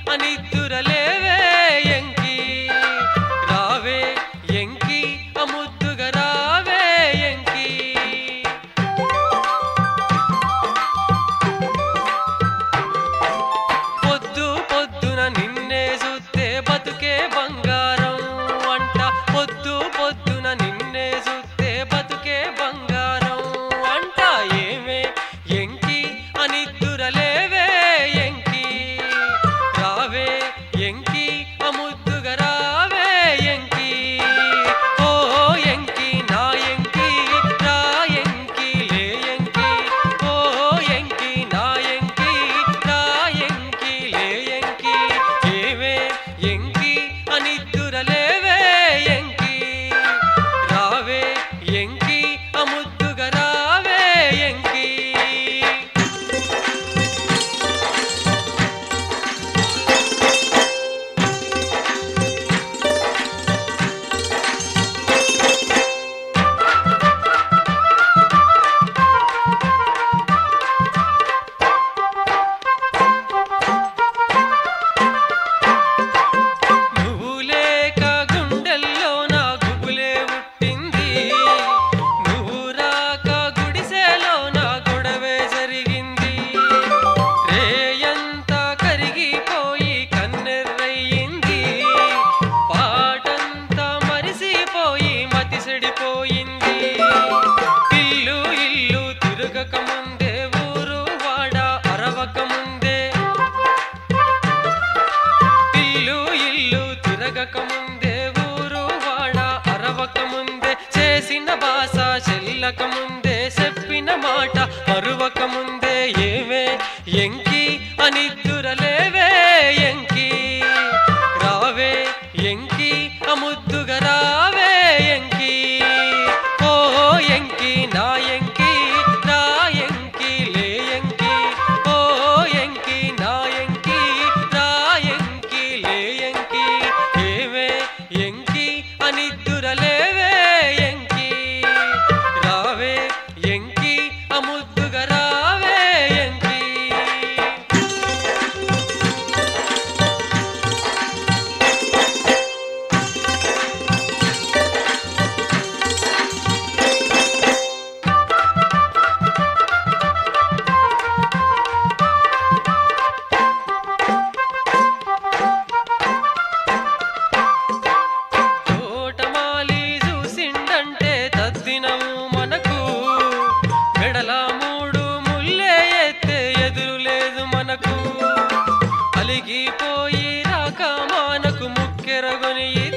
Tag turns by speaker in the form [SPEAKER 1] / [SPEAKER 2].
[SPEAKER 1] అనిద్దురలేవే ఎంకి రావే ఎంకి అముద్దుగా రావే ఎంకి పొద్దు పొద్దున నిన్నే చూస్తే బతుకే బంగారం అంట పొద్దు పొద్దున నిన్నే చూస్తే బతుకే బంగారం అంట ఏమే ఎంకి అనిద్దురలేవే ఎంకి రావే ఎంకి అముద్దుగా రావే ఎంకి ఓ ఎంకి నా ఎంకి రా ఎంకి లే ఎంకి ఓ ఎంకి నా ఎంకి రా ఎంకి లే ఎంకి ఏవే ఎంకి అనిద్దురలేవే ఎంకి రావే ఎంకి అముద్దుగా రావే ఎంకి నువ్వు లేక గుండెల్లో నా గుబులే పుట్టింది నువ్వు రాక గుడిసెలో నా గొడవే జరిగింది రేయంతా కరిగిపోయి కన్నెర్రయ్యింది పాటంతా మరిసిపోయి మతి చెడిపోయింది ఇల్లు ఇల్లు తిరగక ముందే ఊరు వాడ అరవక ముందే ఇల్లు ఇల్లు తిరగక ముందే ఊరు వాడ అరవక ముందే చేసిన భాష చెల్లక ముందే చెప్పిన మాట మరువక ముందే ఏవే ఎంకి అనిద్దురలేవే ఎంకి రావే ఎంకి అముద్దుగా రావే ఎంకి ఓ ఎంకి నా ఎంకి రా ఎంకి లే ఎంకి ఓ ఎంకి నా ఎంకి రా ఎంకి లే ఎంకి ఏవే ఎంకి అనిద్దురలేవే ఎంకి రావే ఎంకి అముద్దుగా రావే ఎంకి తోటమాలి చూసిండంటే తద్దినము మనకు మెడల మూడు ముల్లే ఎత్తే ఎదురు లేదు మనకు అలిగిపోయి రాక మనకు ముక్కెరగొని